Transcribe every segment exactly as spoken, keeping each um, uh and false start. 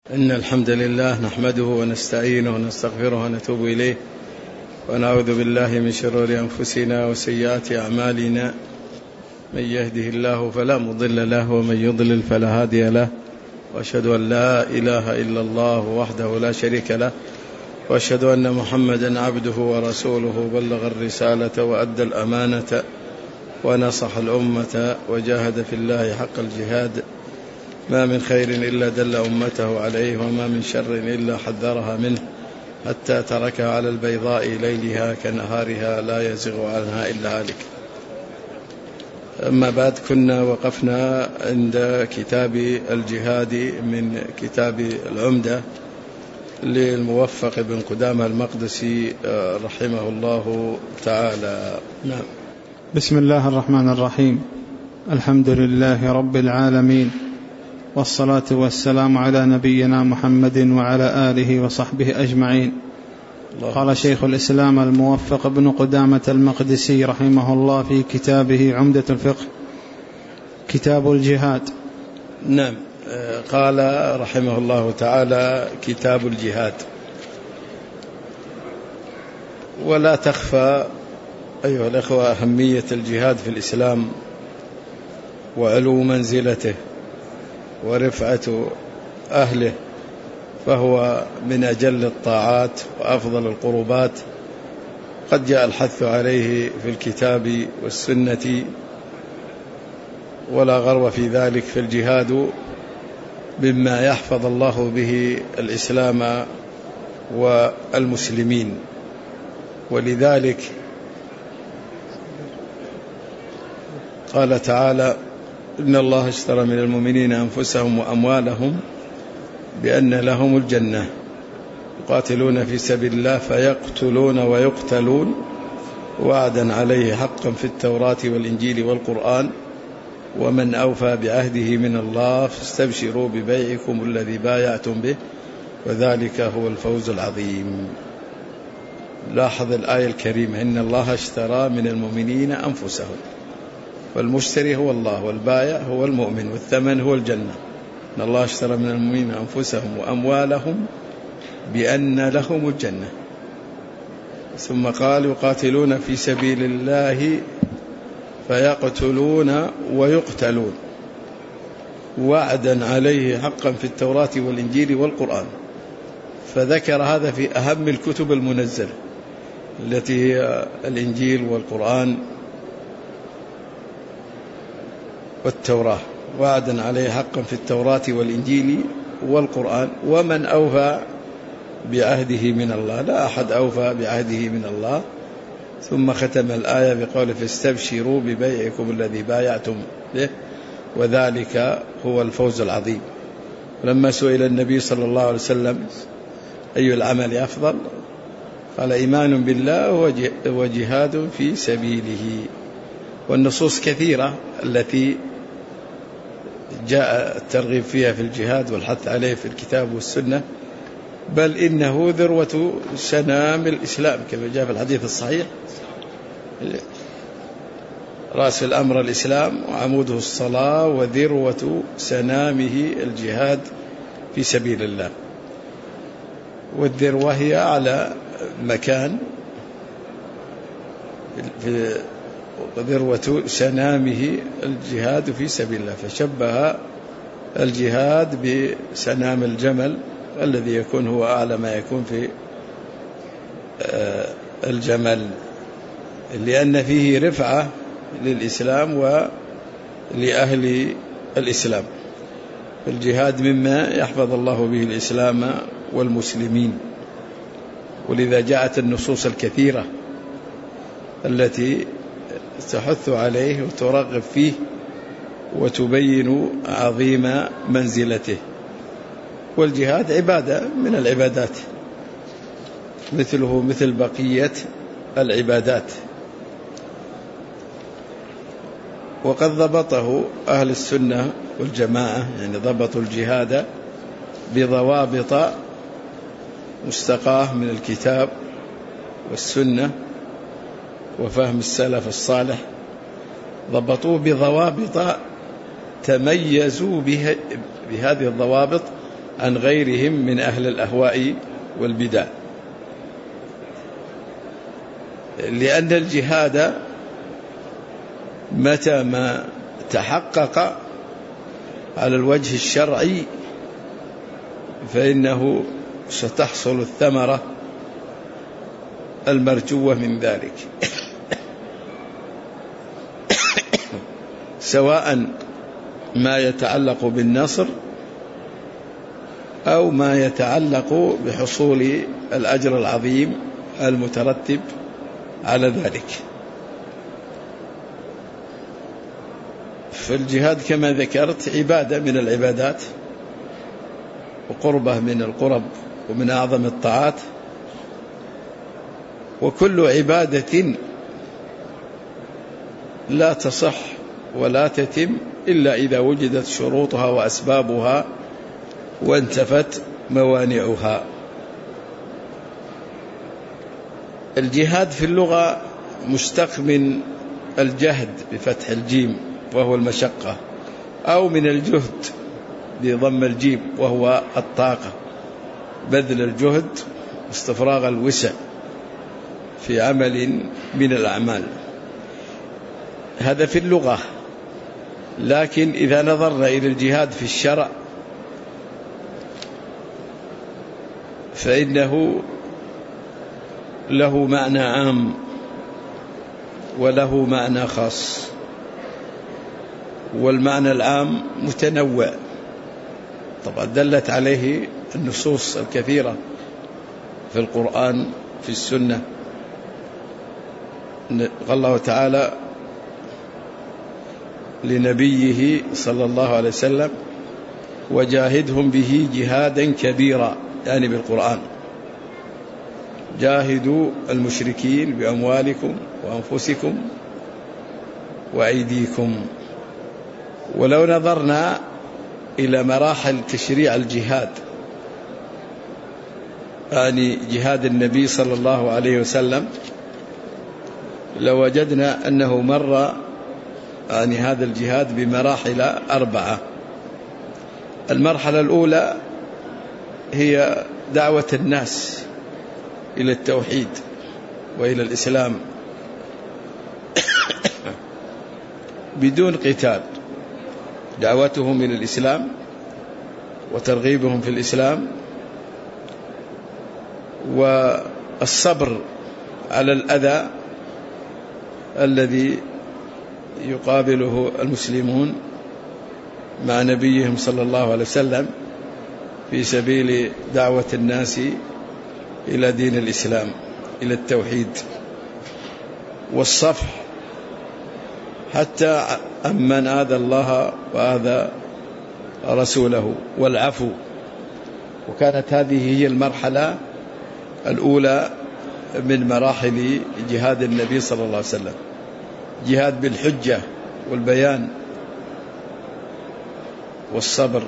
إن الحمد لله نحمده ونستعينه ونستغفره ونتوب إليه ونعوذ بالله من شرور أنفسنا وسيئات أعمالنا. من يهده الله فلا مضل له ومن يضلل فلا هادي له، وأشهد أن لا إله إلا الله وحده لا شريك له، وأشهد أن محمدا عبده ورسوله بلغ الرسالة وأدى الأمانة ونصح الأمة وجاهد في الله حق الجهاد. ما من خير إلا دل أمته عليه، وما من شر إلا حذرها منه، حتى تركها على البيضاء ليلها كنهارها لا يزغ عنها إلا هالك. أما بعد، كنا وقفنا عند كتاب الجهاد من كتاب العمدة للموفق بن قدامة المقدسي رحمه الله تعالى. نعم. بسم الله الرحمن الرحيم. الحمد لله رب العالمين، والصلاة والسلام على نبينا محمد وعلى آله وصحبه أجمعين. قال شيخ الإسلام الموفق بن قدامة المقدسي رحمه الله في كتابه عمدة الفقه كتاب الجهاد. نعم. قال رحمه الله تعالى كتاب الجهاد. ولا تخفى أيها الأخوة أهمية الجهاد في الإسلام وعلو منزلته ورفعة أهله، فهو من أجل الطاعات وأفضل القربات. قد جاء الحث عليه في الكتاب والسنة، ولا غرو في ذلك، في الجهاد مما يحفظ الله به الإسلام والمسلمين. ولذلك قال تعالى: إن الله اشترى من المؤمنين أنفسهم وأموالهم بأن لهم الجنة يقاتلون في سبيل الله فيقتلون ويقتلون وعدا عليه حقا في التوراة والإنجيل والقرآن ومن أوفى بعهده من الله فاستبشروا ببيعكم الذي بايعتم به وذلك هو الفوز العظيم. لاحظ الآية الكريمة: إن الله اشترى من المؤمنين أنفسهم، والمشتري هو الله، والبائع هو المؤمن، والثمن هو الجنة. إن الله اشترى من المؤمنين أنفسهم وأموالهم بأن لهم الجنة. ثم قال: يقاتلون في سبيل الله فيقتلون ويقتلون وعدا عليه حقا في التوراة والإنجيل والقرآن. فذكر هذا في أهم الكتب المنزلة التي هي الإنجيل والقرآن والتوراة، وعدا عليه حقا في التوراة والإنجيل والقرآن ومن أوفى بعهده من الله. لا أحد أوفى بعهده من الله. ثم ختم الآية بقوله: فاستبشروا ببيعكم الذي بايعتم به وذلك هو الفوز العظيم. لما سئل النبي صلى الله عليه وسلم أي العمل أفضل، قال: إيمان بالله وجهاد في سبيله. والنصوص كثيرة التي جاء الترغيب فيها في الجهاد والحث عليه في الكتاب والسنة، بل إنه ذروة سنام الإسلام كما جاء في الحديث الصحيح: رأس الأمر الإسلام وعموده الصلاة وذروة سنامه الجهاد في سبيل الله. والذروة هي على مكان، في ذروة سنامه الجهاد في سبيل الله، فشبه الجهاد بسنام الجمل الذي يكون هو أعلى ما يكون في الجمل، لأن فيه رفعة للإسلام ولأهل الإسلام. الجهاد مما يحفظ الله به الإسلام والمسلمين، ولذا جاءت النصوص الكثيرة التي تحث عليه وترغب فيه وتبين عظيم منزلته. والجهاد عبادة من العبادات، مثله مثل بقية العبادات. وقد ضبطه أهل السنة والجماعة، يعني ضبطوا الجهاد بضوابط مستقاة من الكتاب والسنة وفهم السلف الصالح. ضبطوه بضوابط تميزوا بهذه الضوابط عن غيرهم من أهل الأهواء والبدع، لأن الجهاد متى ما تحقق على الوجه الشرعي فإنه ستحصل الثمرة المرجوة من ذلك، سواء ما يتعلق بالنصر أو ما يتعلق بحصول الأجر العظيم المترتب على ذلك. فالجهاد كما ذكرت عبادة من العبادات وقربة من القرب ومن أعظم الطاعات، وكل عبادة لا تصح ولا تتم إلا إذا وجدت شروطها وأسبابها وانتفت موانعها. الجهاد في اللغة مشتق من الجهد بفتح الجيم وهو المشقة، أو من الجهد بضم الجيم وهو الطاقة، بذل الجهد واستفراغ الوسع في عمل من الأعمال، هذا في اللغة. لكن إذا نظرنا إلى الجهاد في الشرع فإنه له معنى عام وله معنى خاص، والمعنى العام متنوع طبعا دلت عليه النصوص الكثيرة في القرآن في السنة. قال الله تعالى لنبيه صلى الله عليه وسلم وجاهدهم به جهادا كبيرا، يعني بالقرآن، جاهدوا المشركين بأموالكم وأنفسكم وأيديكم. ولو نظرنا إلى مراحل تشريع الجهاد، يعني جهاد النبي صلى الله عليه وسلم، لوجدنا أنه مر يعني هذا الجهاد بمراحل أربعة. المرحلة الأولى هي دعوة الناس إلى التوحيد وإلى الإسلام بدون قتال، دعوتهم إلى الإسلام وترغيبهم في الإسلام والصبر على الأذى الذي يقابله المسلمون مع نبيهم صلى الله عليه وسلم في سبيل دعوة الناس إلى دين الإسلام، إلى التوحيد، والصفح حتى أمن آذى الله وآذى رسوله، والعفو. وكانت هذه هي المرحلة الأولى من مراحل جهاد النبي صلى الله عليه وسلم، جهاد بالحجة والبيان والصبر.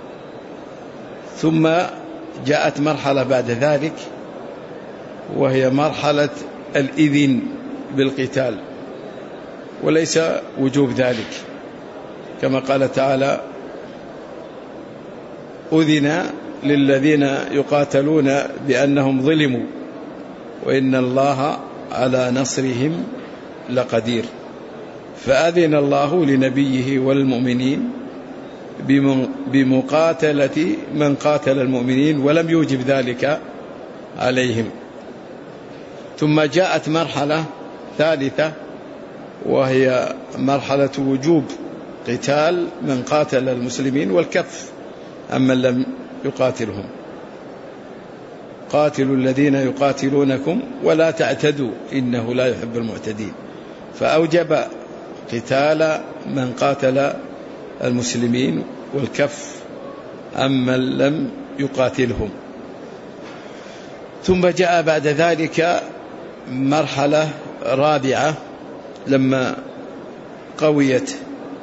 ثم جاءت مرحلة بعد ذلك وهي مرحلة الإذن بالقتال، وليس وجوب ذلك، كما قال تعالى أذن للذين يقاتلون بأنهم ظلموا وإن الله على نصرهم لقدير. فأذن الله لنبيه والمؤمنين بمقاتلة من قاتل المؤمنين ولم يوجب ذلك عليهم. ثم جاءت مرحلة ثالثة وهي مرحلة وجوب قتال من قاتل المسلمين والكف عمن لم يقاتلهم. قاتلوا الذين يقاتلونكم ولا تعتدوا إنه لا يحب المعتدين. فأوجب قتال من قاتل المسلمين والكف عمن لم يقاتلهم. ثم جاء بعد ذلك مرحلة رابعة لما قويت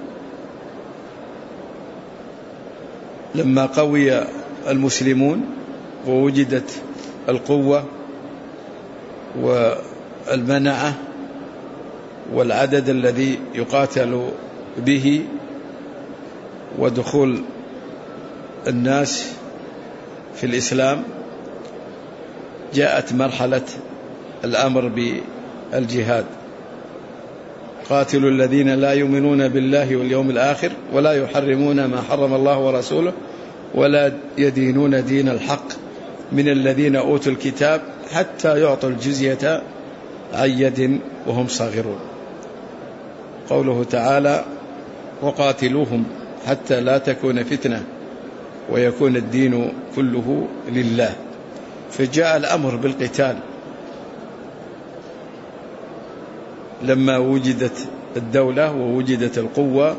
لما قوي المسلمون ووجدت القوة والمنعة والعدد الذي يقاتل به ودخول الناس في الإسلام جاءت مرحلة الأمر بالجهاد. قاتلوا الذين لا يؤمنون بالله واليوم الآخر ولا يحرمون ما حرم الله ورسوله ولا يدينون دين الحق من الذين أوتوا الكتاب حتى يعطوا الجزية عن يد وهم صاغرون. قوله تعالى وقاتلوهم حتى لا تكون فتنة ويكون الدين كله لله. فجاء الأمر بالقتال لما وجدت الدولة ووجدت القوة.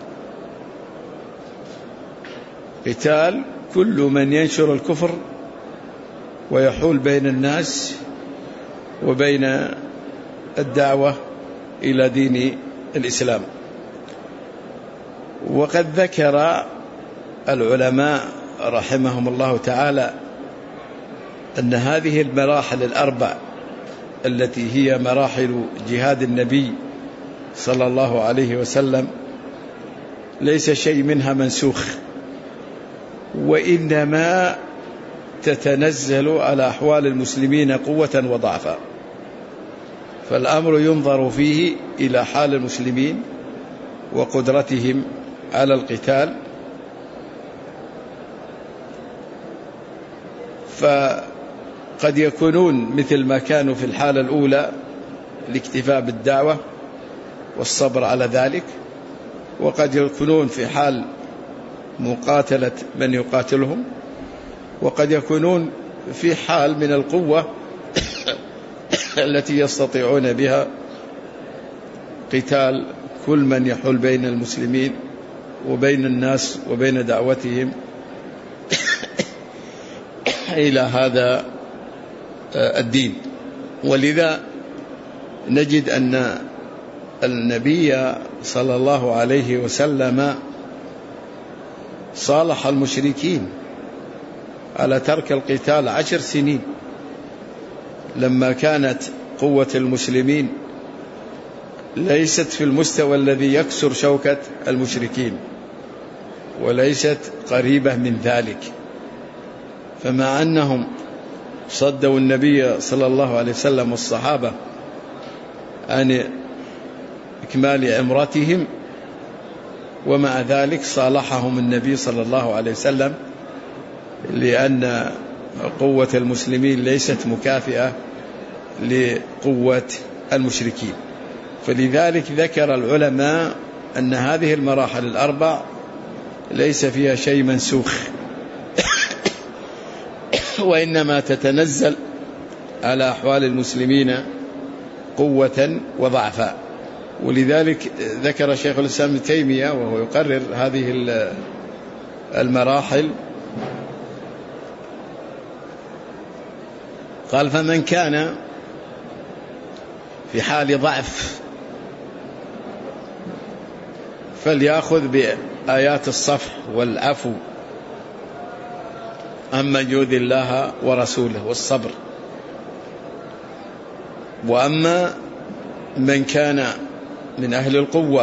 قتال كل من ينشر الكفر ويحول بين الناس وبين الدعوة إلى دين الإسلام. وقد ذكر العلماء رحمهم الله تعالى أن هذه المراحل الأربع التي هي مراحل جهاد النبي صلى الله عليه وسلم ليس شيء منها منسوخ، وإنما تتنزل على أحوال المسلمين قوة وضعفا. فالأمر ينظر فيه إلى حال المسلمين وقدرتهم على القتال. فقد يكونون مثل ما كانوا في الحالة الأولى الاكتفاء بالدعوة والصبر على ذلك، وقد يكونون في حال مقاتلة من يقاتلهم، وقد يكونون في حال من القوة التي يستطيعون بها قتال كل من يحول بين المسلمين وبين الناس وبين دعوتهم إلى هذا الدين. ولذا نجد أن النبي صلى الله عليه وسلم صالح المشركين على ترك القتال عشر سنين لما كانت قوة المسلمين ليست في المستوى الذي يكسر شوكة المشركين وليست قريبة من ذلك. فمع أنهم صدوا النبي صلى الله عليه وسلم والصحابة عن إكمال عمرتهم، ومع ذلك صالحهم النبي صلى الله عليه وسلم لأن قوة المسلمين ليست مكافئة لقوة المشركين. فلذلك ذكر العلماء أن هذه المراحل الأربع ليس فيها شيء منسوخ وإنما تتنزل على أحوال المسلمين قوة وضعفا. ولذلك ذكر شيخ الإسلام ابن تيمية وهو يقرر هذه المراحل قال فمن كان في حال ضعف فليأخذ بآيات الصفح والعفو أما يؤذي الله ورسوله والصبر. وأما من كان من أهل القوة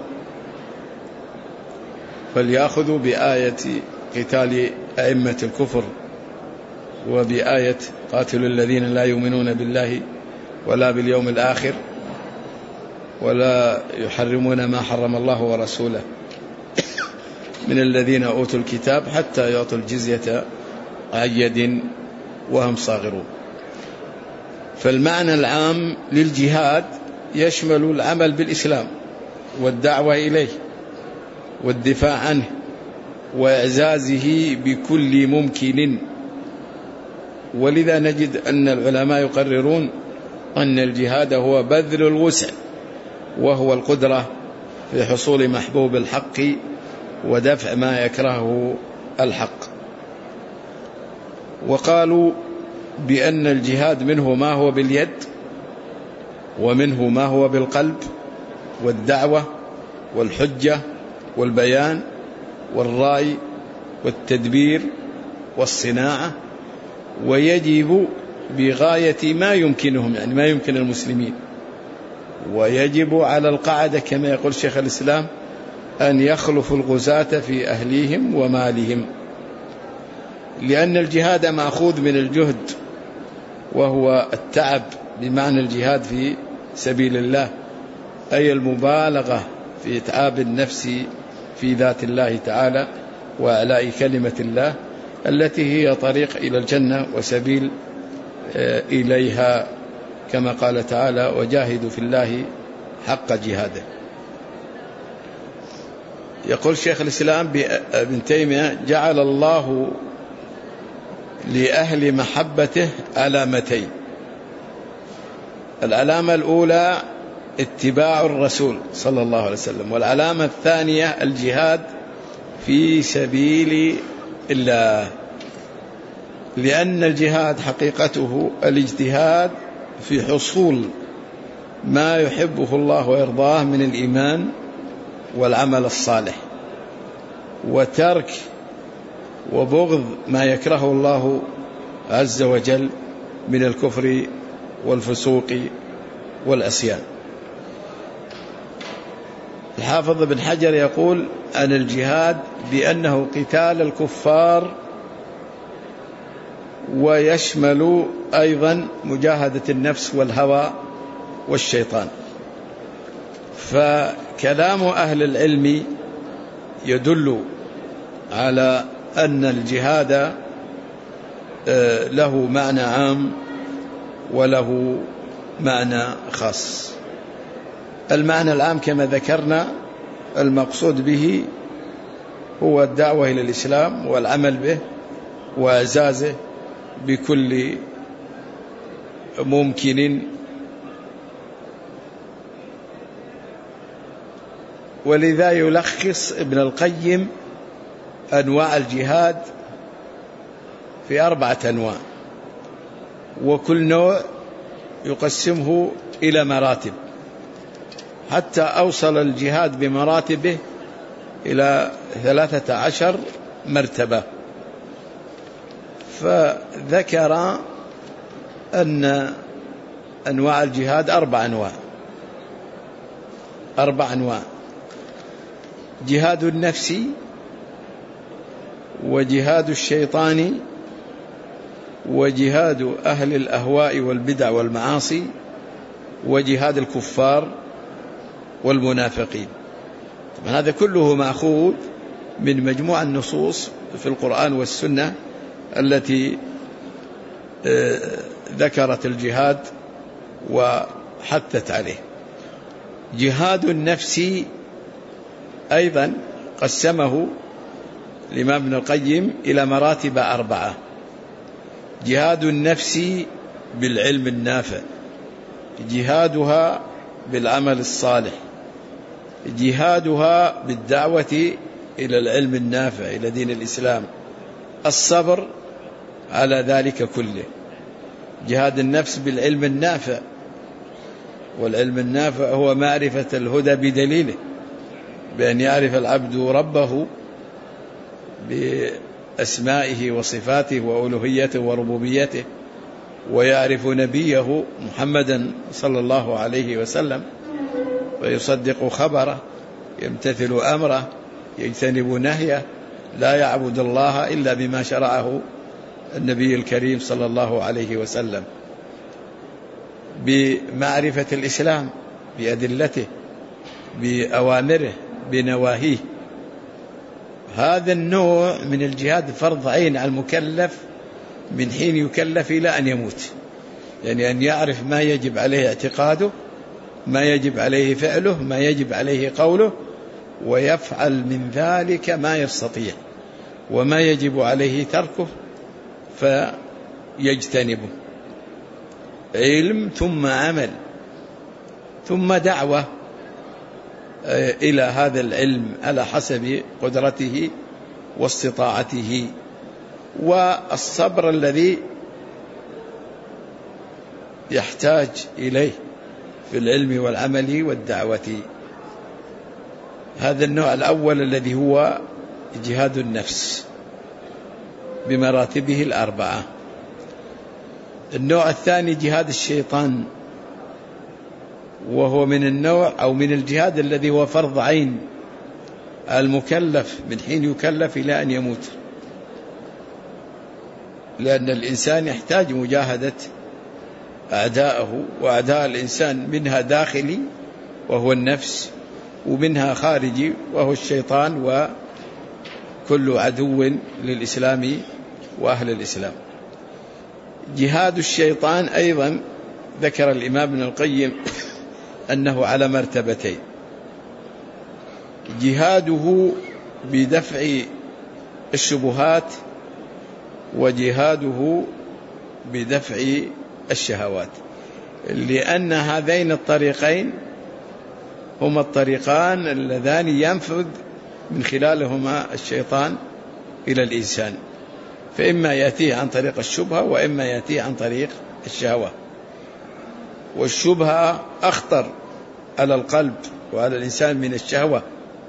فليأخذوا بآية قتال أئمة الكفر وبآية قاتلوا الذين لا يؤمنون بالله ولا باليوم الآخر ولا يحرمون ما حرم الله ورسوله من الذين أوتوا الكتاب حتى يعطوا الجزية عن يد وهم صاغرون. فالمعنى العام للجهاد يشمل العمل بالإسلام والدعوة إليه والدفاع عنه وإعزازه بكل ممكن. ولذا نجد أن العلماء يقررون أن الجهاد هو بذل الوسع وهو القدرة في حصول محبوب الحق ودفع ما يكرهه الحق. وقالوا بأن الجهاد منه ما هو باليد ومنه ما هو بالقلب والدعوة والحجة والبيان والرأي والتدبير والصناعة، ويجب بغاية ما يمكنهم يعني ما يمكن المسلمين، ويجب على القاعدة كما يقول شيخ الإسلام أن يخلفوا الغزاة في أهليهم ومالهم. لأن الجهاد مأخوذ من الجهد، وهو التعب بمعنى الجهاد في سبيل الله، أي المبالغة في إتعاب النفس في ذات الله تعالى وإعلاء كلمة الله التي هي طريق إلى الجنة وسبيل إليها، كما قال تعالى: وجاهدوا في الله حق جهاده. يقول شيخ الإسلام ابن تيمية: جعل الله لأهل محبته علامتين. العلامة الأولى اتباع الرسول صلى الله عليه وسلم، والعلامة الثانية الجهاد في سبيل الله، لأن الجهاد حقيقته الاجتهاد في حصول ما يحبه الله ويرضاه من الإيمان والعمل الصالح، وترك وبغض ما يكرهه الله عز وجل من الكفر والفسوق والعصيان. الحافظ ابن حجر يقول عن الجهاد بأنه قتال الكفار، ويشمل أيضا مجاهدة النفس والهوى والشيطان. فكلام أهل العلم يدل على أن الجهاد له معنى عام وله معنى خاص. المعنى العام كما ذكرنا المقصود به هو الدعوة إلى الإسلام والعمل به وإعزازه بكل ممكن، ولذا يلخص ابن القيم أنواع الجهاد في أربعة أنواع، وكل نوع يقسمه إلى مراتب، حتى أوصل الجهاد بمراتبه إلى ثلاثة عشر مرتبة. فذكر أن أنواع الجهاد أربع أنواع أربع أنواع جهاد النفس، وجهاد الشيطان، وجهاد أهل الأهواء والبدع والمعاصي، وجهاد الكفار والمنافقين. طبعا هذا كله مأخوذ من مجموع النصوص في القرآن والسنة التي ذكرت الجهاد وحثت عليه. جهاد النفس أيضا قسمه الإمام ابن القيم إلى مراتب أربعة: جهاد النفس بالعلم النافع، جهادها بالعمل الصالح، جهادها بالدعوة إلى العلم النافع إلى دين الإسلام، الصبر على ذلك كله. جهاد النفس بالعلم النافع، والعلم النافع هو معرفة الهدى بدليله، بأن يعرف العبد ربه بأسمائه وصفاته وألوهيته وربوبيته، ويعرف نبيه محمدا صلى الله عليه وسلم ويصدق خبره، يمتثل أمره، يجتنب نهيه، لا يعبد الله إلا بما شرعه النبي الكريم صلى الله عليه وسلم، بمعرفة الإسلام بأدلته بأوامره بنواهيه. هذا النوع من الجهاد فرض عين على المكلف من حين يكلف إلى أن يموت، يعني أن يعرف ما يجب عليه اعتقاده، ما يجب عليه فعله، ما يجب عليه قوله، ويفعل من ذلك ما يستطيع، وما يجب عليه تركه فيجتنبه. علم ثم عمل ثم دعوة إلى هذا العلم على حسب قدرته واستطاعته، والصبر الذي يحتاج إليه في العلم والعمل والدعوة. هذا النوع الأول الذي هو جهاد النفس بمراتبه الأربعة. النوع الثاني جهاد الشيطان، وهو من النوع أو من الجهاد الذي هو فرض عين المكلف من حين يكلف إلى أن يموت. لأن الإنسان يحتاج مجاهدة أعداءه، وأعداء الإنسان منها داخلي وهو النفس، ومنها خارجي وهو الشيطان، وكل عدو للإسلام وأهل الإسلام. جهاد الشيطان أيضا ذكر الإمام ابن القيم أنه على مرتبتين: جهاده بدفع الشبهات، وجهاده بدفع الشهوات، لأن هذين الطريقين هما الطريقان اللذان ينفذ من خلالهما الشيطان إلى الإنسان، فإما يأتيه عن طريق الشبهة، وإما يأتيه عن طريق الشهوة. والشبهة أخطر على القلب وعلى الإنسان من الشهوة،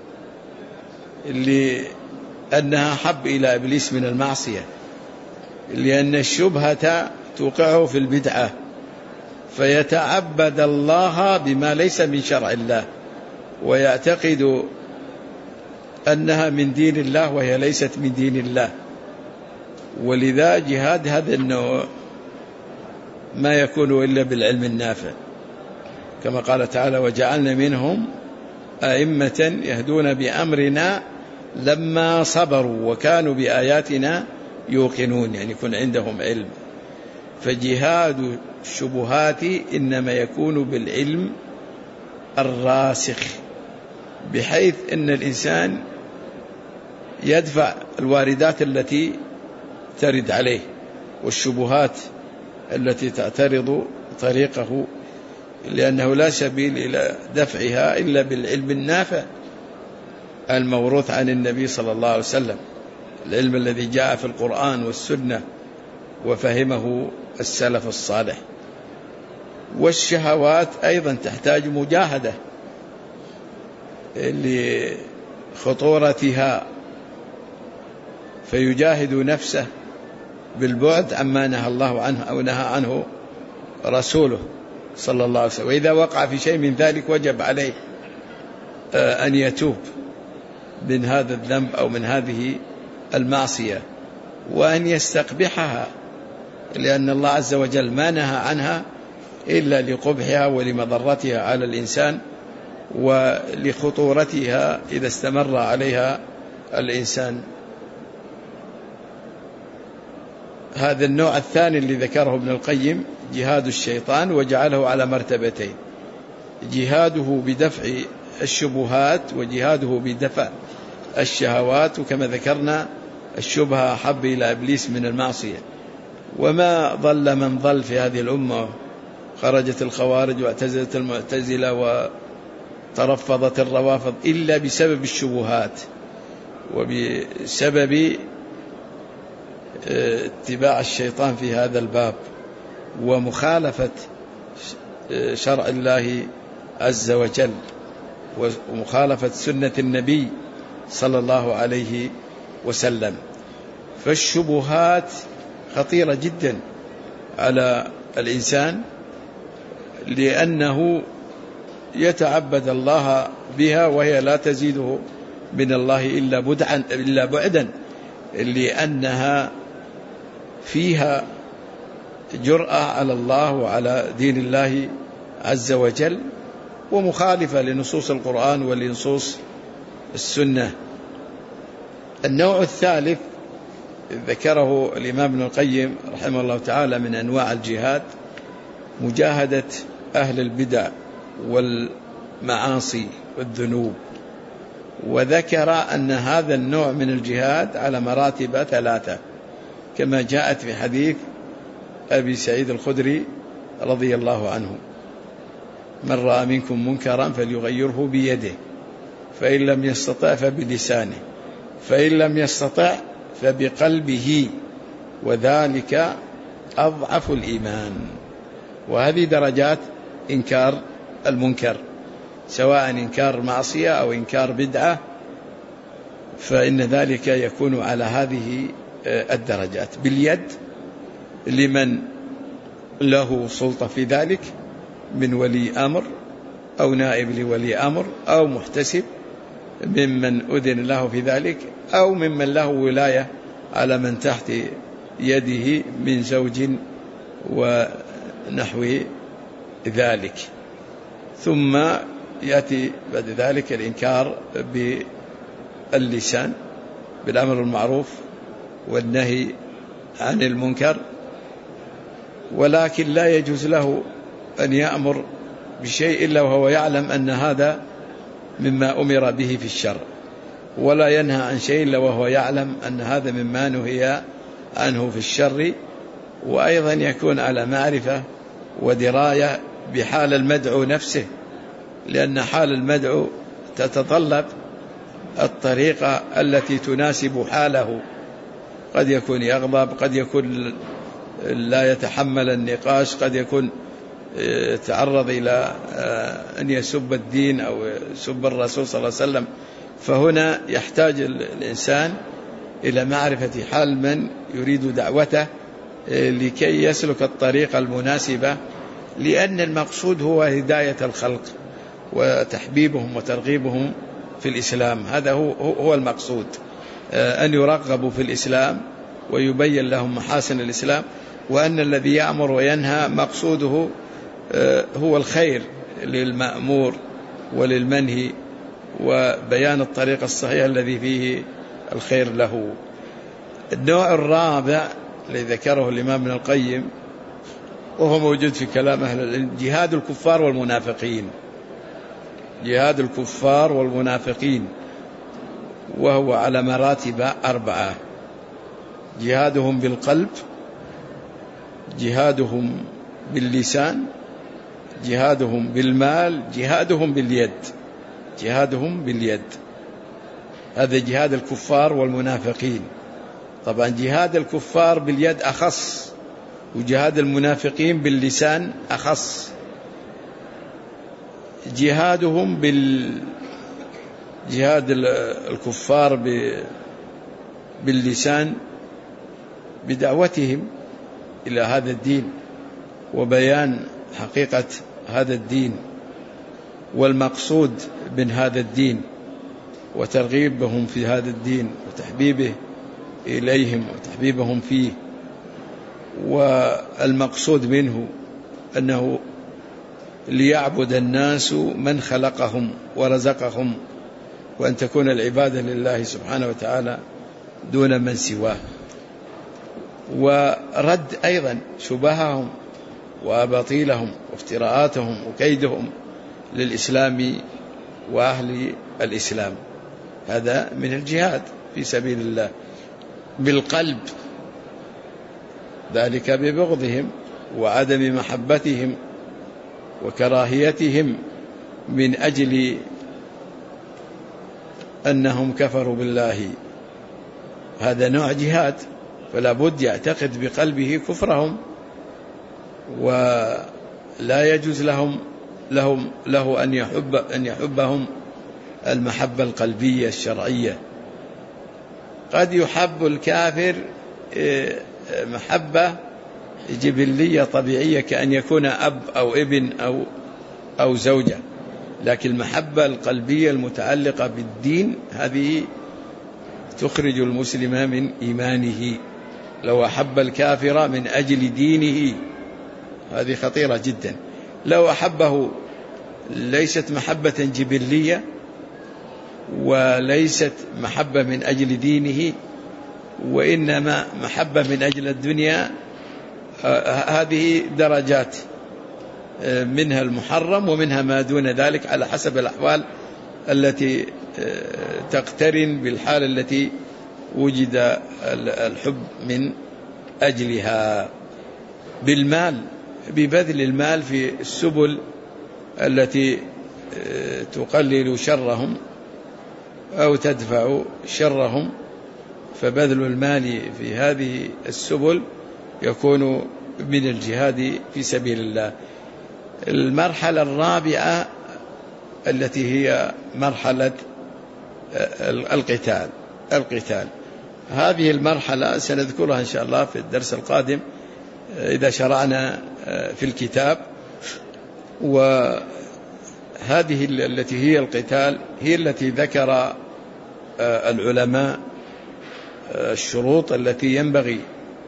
لأنها حب إلى إبليس من المعصية، لأن الشبهة توقعه في البدعة، فيتعبد الله بما ليس من شرع الله، ويعتقد أنها من دين الله وهي ليست من دين الله. ولذا جهاد هذا النوع ما يكون إلا بالعلم النافع، كما قال تعالى: وجعلنا منهم أئمة يهدون بأمرنا لما صبروا وكانوا بآياتنا يوقنون، يعني يكون عندهم علم. فجهاد الشبهات إنما يكون بالعلم الراسخ، بحيث أن الإنسان يدفع الواردات التي ترد عليه والشبهات التي تعترض طريقه، لأنه لا سبيل إلى دفعها إلا بالعلم النافع الموروث عن النبي صلى الله عليه وسلم، العلم الذي جاء في القرآن والسنة وفهمه السلف الصالح. والشهوات أيضا تحتاج مجاهدة لخطورتها، فيجاهد نفسه بالبعد عما نهى الله عنه أو نهى عنه رسوله صلى الله عليه وسلم. وإذا وقع في شيء من ذلك وجب عليه أن يتوب من هذا الذنب أو من هذه المعصية، وأن يستقبحها، لأن الله عز وجل ما نهى عنها إلا لقبحها ولمضرتها على الإنسان ولخطورتها إذا استمر عليها الإنسان. هذا النوع الثاني اللي ذكره ابن القيم جهاد الشيطان، وجعله على مرتبتين: جهاده بدفع الشبهات، وجهاده بدفع الشهوات. وكما ذكرنا الشبهة أحب إلى إبليس من المعصية، وما ضل من ضل في هذه الأمة، خرجت الخوارج واعتزلت المعتزلة وترفضت الروافض إلا بسبب الشبهات، وبسبب اتباع الشيطان في هذا الباب، ومخالفة شرع الله عز وجل، ومخالفة سنة النبي صلى الله عليه وسلم. فالشبهات خطيرة جدا على الإنسان، لأنه يتعبد الله بها وهي لا تزيده من الله إلا بدعا إلا بعدا، لأنها فيها جرأة على الله وعلى دين الله عز وجل، ومخالفة لنصوص القرآن ولنصوص السنة. النوع الثالث ذكره الإمام ابن القيم رحمه الله تعالى من أنواع الجهاد مجاهدة أهل البدع والمعاصي والذنوب، وذكر أن هذا النوع من الجهاد على مراتب ثلاثة، كما جاءت في حديث أبي سعيد الخدري رضي الله عنه: من رأى منكم منكرا فليغيره بيده، فإن لم يستطع فبلسانه، فإن لم يستطع فبقلبه، وذلك أضعف الإيمان. وهذه درجات إنكار المنكر، سواء إنكار معصية أو إنكار بدعة، فإن ذلك يكون على هذه الدرجات: باليد لمن له سلطة في ذلك من ولي أمر أو نائب لولي أمر أو محتسب ممن أذن له في ذلك، أو ممن له ولاية على من تحت يده من زوج ونحو ذلك. ثم يأتي بعد ذلك الإنكار باللسان بالأمر المعروف والنهي عن المنكر، ولكن لا يجوز له أن يأمر بشيء إلا وهو يعلم أن هذا مما أمر به في الشرع، ولا ينهى عن شيء إلا وهو يعلم أن هذا مما نهي عنه في الشر، وأيضا يكون على معرفة ودراية بحال المدعو نفسه، لأن حال المدعو تتطلب الطريقة التي تناسب حاله. قد يكون يغضب، قد يكون لا يتحمل النقاش، قد يكون تعرض إلى أن يسب الدين أو يسب الرسول صلى الله عليه وسلم. فهنا يحتاج الإنسان إلى معرفة حال من يريد دعوته لكي يسلك الطريقة المناسبة، لأن المقصود هو هداية الخلق وتحبيبهم وترغيبهم في الإسلام. هذا هو, هو المقصود، أن يرغبوا في الإسلام ويبين لهم محاسن الإسلام، وأن الذي يأمر وينهى مقصوده هو الخير للمأمور وللمنهي، وبيان الطريق الصحيح الذي فيه الخير له. النوع الرابع الذي ذكره الإمام ابن القيم وهو موجود في كلام أهل العلم: جهاد الكفار والمنافقين. جهاد الكفار والمنافقين وهو على مراتب أربعة: جهادهم بالقلب، جهادهم باللسان، جهادهم بالمال، جهادهم باليد. جهادهم باليد هذا جهاد الكفار والمنافقين. طبعا جهاد الكفار باليد أخص، وجهاد المنافقين باللسان أخص. جهادهم بال جهاد الكفار باللسان بدعوتهم إلى هذا الدين وبيان حقيقة هذا الدين والمقصود من هذا الدين وترغيبهم في هذا الدين وتحبيبه إليهم وتحبيبهم فيه، والمقصود منه أنه ليعبد الناس من خلقهم ورزقهم، وأن تكون العبادة لله سبحانه وتعالى دون من سواه، ورد أيضا شبههم وأباطيلهم وافتراءاتهم وكيدهم للإسلام وأهل الإسلام. هذا من الجهاد في سبيل الله. بالقلب ذلك ببغضهم وعدم محبتهم وكراهيتهم من أجل أنهم كفروا بالله. هذا نوع جهاد، فلا بد يعتقد بقلبه كفرهم، ولا يجوز لهم لهم له أن يحب أن يحبهم المحبة القلبية الشرعية. قد يحب الكافر محبة جبلية طبيعية كأن يكون أب أو ابن أو أو زوجة، لكن المحبة القلبية المتعلقة بالدين هذه تخرج المسلم من إيمانه. لو أحب الكافر من أجل دينه هذه خطيرة جدا. لو أحبه ليست محبة جبلية وليست محبة من أجل دينه، وإنما محبة من أجل الدنيا، هذه درجات، منها المحرم ومنها ما دون ذلك على حسب الأحوال التي تقترن بالحال التي وجد الحب من أجلها. بالمال، ببذل المال في السبل التي تقلل شرهم أو تدفع شرهم، فبذل المال في هذه السبل يكون من الجهاد في سبيل الله. المرحلة الرابعة التي هي مرحلة القتال القتال هذه المرحلة سنذكرها إن شاء الله في الدرس القادم إذا شرعنا في الكتاب. وهذه التي هي القتال هي التي ذكر العلماء الشروط التي ينبغي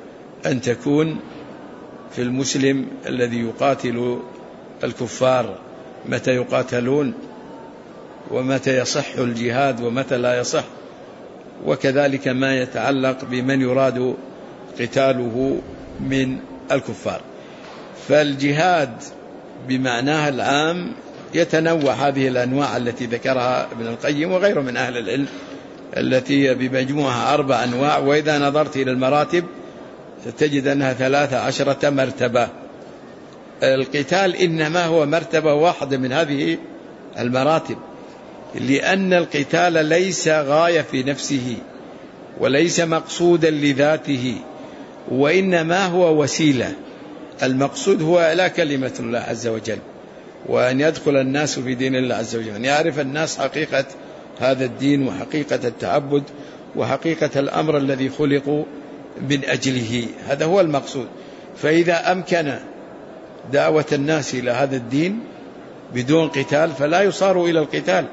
أن تكون في المسلم الذي يقاتل الكفار متى يقاتلون ومتى يصح الجهاد ومتى لا يصح، وكذلك ما يتعلق بمن يراد قتاله من الكفار. فالجهاد بمعناها العام يتنوع هذه الأنواع التي ذكرها ابن القيم وغيره من أهل العلم، التي بمجموعها أربع أنواع، وإذا نظرت إلى المراتب تجد أنها ثلاثة عشرة مرتبة. القتال إنما هو مرتبة واحدة من هذه المراتب، لأن القتال ليس غاية في نفسه وليس مقصودا لذاته، وإنما هو وسيلة. المقصود هو إعلاء كلمة الله عز وجل، وأن يدخل الناس في دين الله عز وجل، أن يعرف الناس حقيقة هذا الدين وحقيقة التعبد وحقيقة الأمر الذي خلقوا من أجله. هذا هو المقصود. فإذا أمكن دعوة الناس إلى هذا الدين بدون قتال فلا يصار إلى القتال،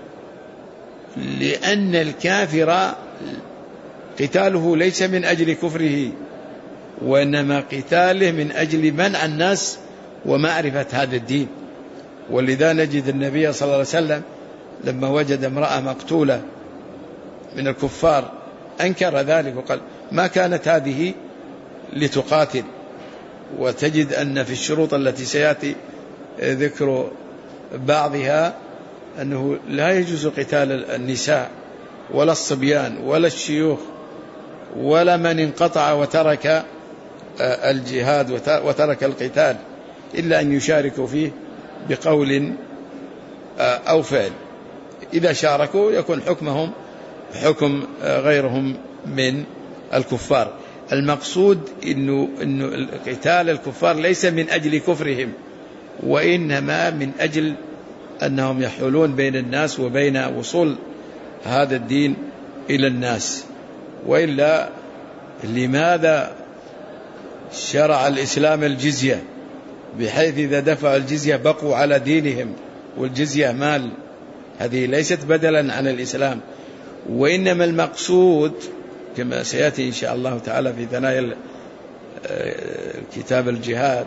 لأن الكافر قتاله ليس من أجل كفره، وإنما قتاله من أجل منع الناس ومعرفة هذا الدين. ولذا نجد النبي صلى الله عليه وسلم لما وجد امرأة مقتولة من الكفار أنكر ذلك وقال ما كانت هذه لتقاتل. وتجد أن في الشروط التي سيأتي ذكر بعضها أنه لا يجوز قتال النساء ولا الصبيان ولا الشيوخ ولا من انقطع وترك الجهاد وترك القتال، إلا أن يشاركوا فيه بقول أو فعل. إذا شاركوا يكون حكمهم حكم غيرهم من الكفار. المقصود إنه, إنه قتال الكفار ليس من أجل كفرهم، وإنما من أجل أنهم يحولون بين الناس وبين وصول هذا الدين إلى الناس. وإلا لماذا شرع الإسلام الجزية بحيث إذا دفعوا الجزية بقوا على دينهم، والجزية مال، هذه ليست بدلا عن الإسلام. وإنما المقصود كما سيأتي إن شاء الله تعالى في ثنايا كتاب الجهاد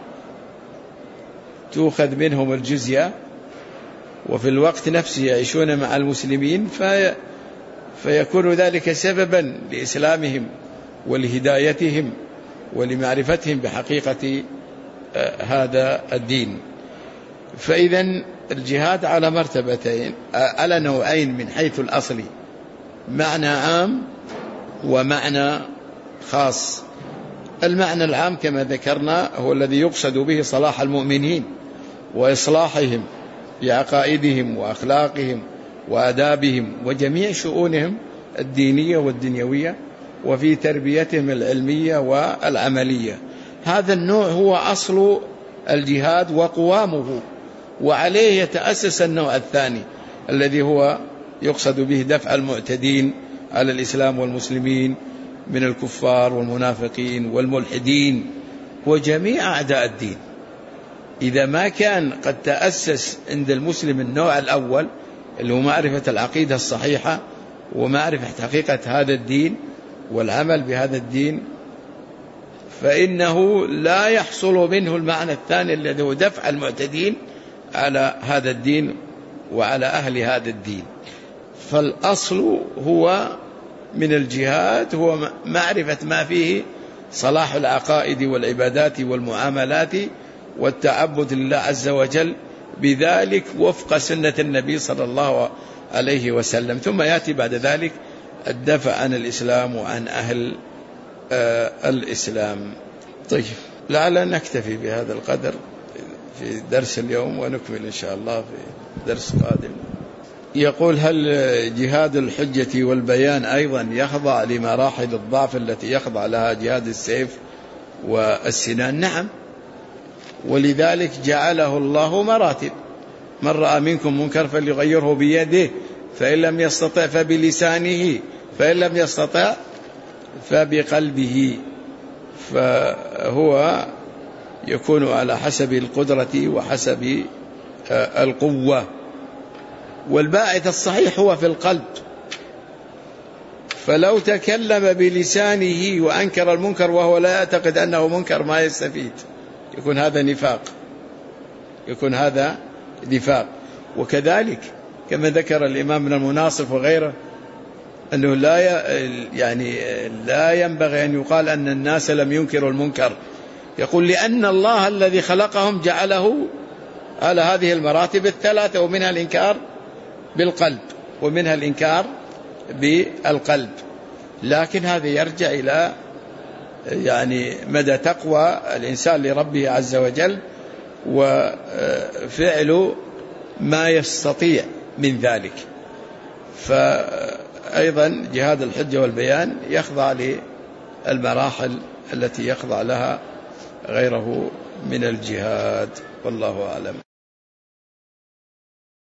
تؤخذ منهم الجزية، وفي الوقت نفسه يعيشون مع المسلمين في فيكون ذلك سببا لإسلامهم ولهدايتهم ولمعرفتهم بحقيقة هذا الدين. فإذا الجهاد على مرتبتين، على نوعين من حيث الأصل، معنى عام ومعنى خاص. المعنى العام كما ذكرنا هو الذي يقصد به صلاح المؤمنين وإصلاحهم في عقائدهم وأخلاقهم وآدابهم وجميع شؤونهم الدينية والدنيوية، وفي تربيتهم العلمية والعملية. هذا النوع هو أصل الجهاد وقوامه، وعليه يتأسس النوع الثاني الذي هو يقصد به دفع المعتدين على الإسلام والمسلمين من الكفار والمنافقين والملحدين وجميع أعداء الدين. إذا ما كان قد تأسس عند المسلم النوع الأول اللي هو معرفة العقيدة الصحيحة ومعرفة حقيقة هذا الدين والعمل بهذا الدين، فإنه لا يحصل منه المعنى الثاني الذي هو دفع المعتدين على هذا الدين وعلى أهل هذا الدين. فالأصل هو من الجهاد هو معرفة ما فيه صلاح العقائد والعبادات والمعاملات والتعبد لله عز وجل بذلك وفق سنة النبي صلى الله عليه وسلم، ثم يأتي بعد ذلك الدفع عن الإسلام وعن أهل آه الإسلام. طيب، لعل نكتفي بهذا القدر في درس اليوم ونكمل إن شاء الله في درس قادم. يقول: هل جهاد الحجة والبيان أيضا يخضع لمراحل الضعف التي يخضع لها جهاد السيف والسنان؟ نعم، ولذلك جعله الله مراتب. من رأى منكم منكر فليغيره بيده، فإن لم يستطع فبلسانه، فإن لم يستطع فبقلبه. فهو يكون على حسب القدرة وحسب القوة. والباعث الصحيح هو في القلب، فلو تكلم بلسانه وأنكر المنكر وهو لا يعتقد أنه منكر ما يستفيد، يكون هذا نفاق، يكون هذا نفاق. وكذلك كما ذكر الإمام من المناصف وغيره أنه لا يعني لا ينبغي أن يقال أن الناس لم ينكروا المنكر، يقول لأن الله الذي خلقهم جعله على هذه المراتب الثلاثة، ومنها الإنكار بالقلب ومنها الإنكار بالقلب. لكن هذا يرجع إلى يعني مدى تقوى الإنسان لربه عز وجل وفعل ما يستطيع من ذلك. فأيضا جهاد الحجة والبيان يخضع للمراحل التي يخضع لها غيره من الجهاد، والله أعلم.